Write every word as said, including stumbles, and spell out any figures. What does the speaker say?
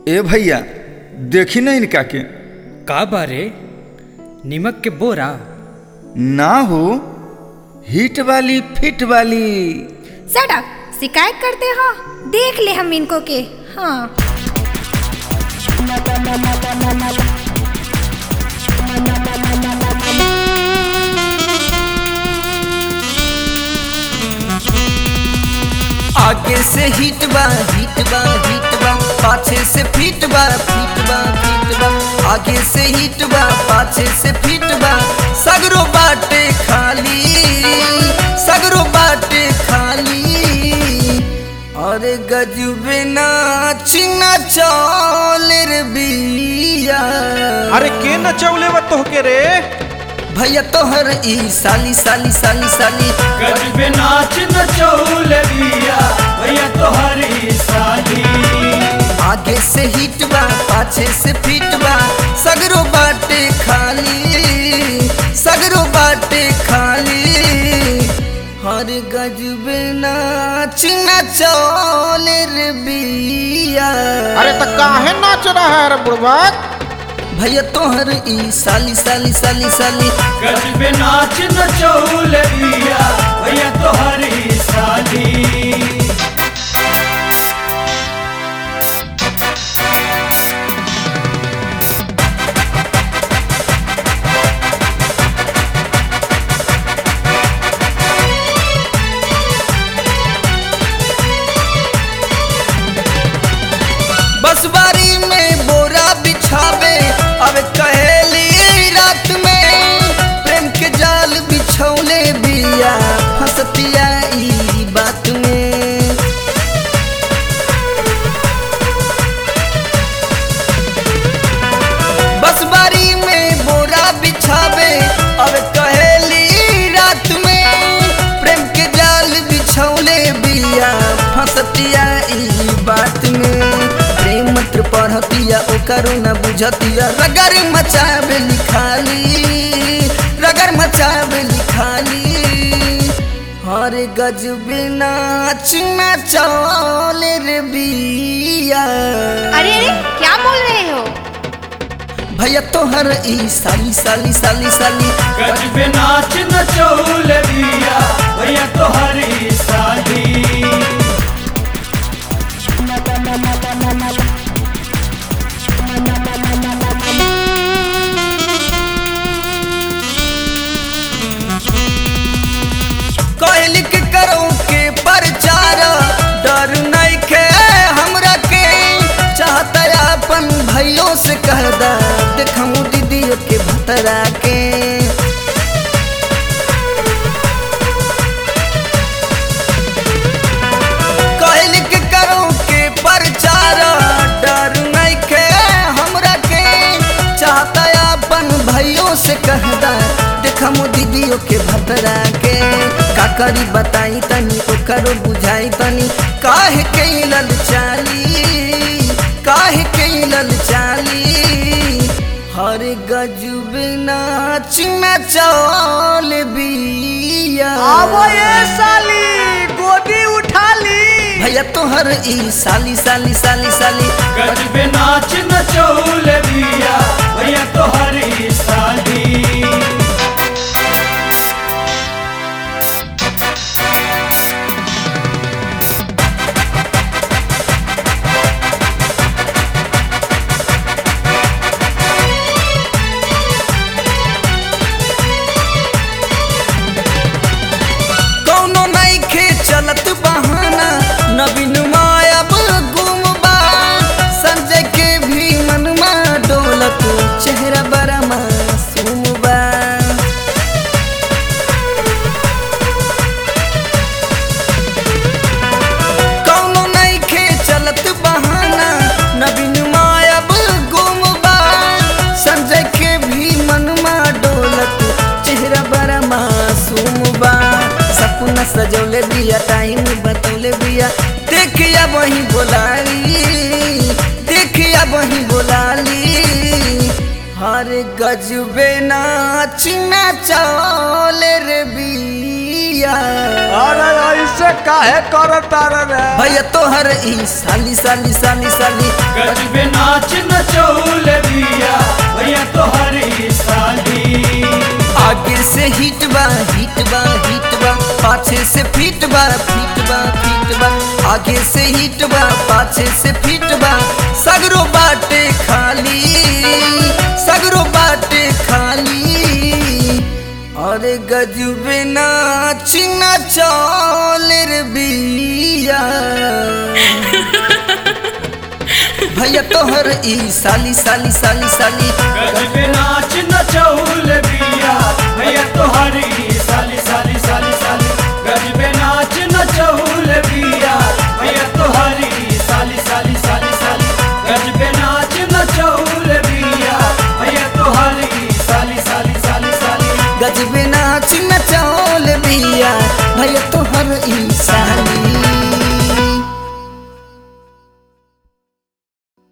ए भैया देखी ना इनका के। का बारे निमक के बोरा ना हो, हिट वाली फिट वाली। सड़क शिकायत करते हो, देख ले हम इनको के। हाँ आगे से हिट बा हिट बा हिट बा, पाछे से फिट बा फिट बा फिट बा। आगे से हिट बा पाछे से फिट बा, सगरो बाटे खाली सगरो बाटे खाली। अरे गजबे नाच नचौल रे बिया। अरे के नचौले व तोहके रे भैया तोहर ई साली साली साली साली। गजबे नाच नचौल बिया भैया तोहर ई साली। आगे से हिट बा पाछे से फिट बा, सगरो बाटे खाली सगरो बाटे खाली। हर गजबे नाच नचौल रे बिया। अरे तो काहे नाच रहा है रे बुढ़वा। भैया तोहर ई साली साली साली साली। गजबे नाच नचौल बिया भैया तोहर ई साली। बसबारी में बोरा बिछावे अब कहेली रात में, प्रेम के जाल बिछौले बिया फंसतिया ई बात में। बसबारी में बोरा बिछावे अब कहेली रात में, प्रेम के जाल बिछौले बिया फंसतिया ई बात में। प्रेम मंत्र पढ़तिया ओकरो न बुझतिया, रगर मचावे लिखाली रगर मचावे लिखाली। हर गजबे नाच नचौल रे बिया। अरे अरे क्या बोल रहे हो? भैया तोहर ई साली साली साली साली। गजबे नाच नचौल बिया भैया तोहर ई साली। कहली के करो के प्रचार, डर नहीं के हमरा के। चाहता अपन भैयों से कह दा, देखूं दीदियों के भतरा के। कहली के करो के प्रचार, डर नहीं के हमरा के। चाहता अपन भैयों से कह दा, देखूं दीदियों के भतरा के। का करी बताई तनी ओकरो बुझाई तनी, काहे के ललचाली काहे के ललचाली। हर गजबे नाच नचौल बिया। आवो ये साली गोदी उठा ली। भैया तोहर ई साली साली साली साली। गजबे नाच नचौल बिया भैया तोहर ई साली। चलत बहाना नवीन मायाब गुम बा, संजय के भी मनमा डोलत चेहरा बड़ा मासूम बा। कौनो नहीं खे चलत बहाना नवीन मायाब गुम बा, संजय के भी मनमा डोलत चेहरा बड़ा मासूम बा। सपना सजौले बिया टाइम बतौले बिया, देखिया वही बोलाली देखिया वही बोलाली। हर गजबे नाच नचौल रे बिया। अरे ऐसे से काहे करता रे भैया तोहर ई साली साली साली साली गजबे नाच नचौल दिया भैया तोहर ई साली। आगे से हिट बा हिट बा हिट बा पाछे से फिट बा फिट बा फिट बा आगे से हिट बा पाछे से फिट बा सगरो बाटे खाली सगरो बाटे खाली अरे गजबे नाच नचौल रे बिया भैया तोहर ई साली साली साली साली गजबे नाच नचौल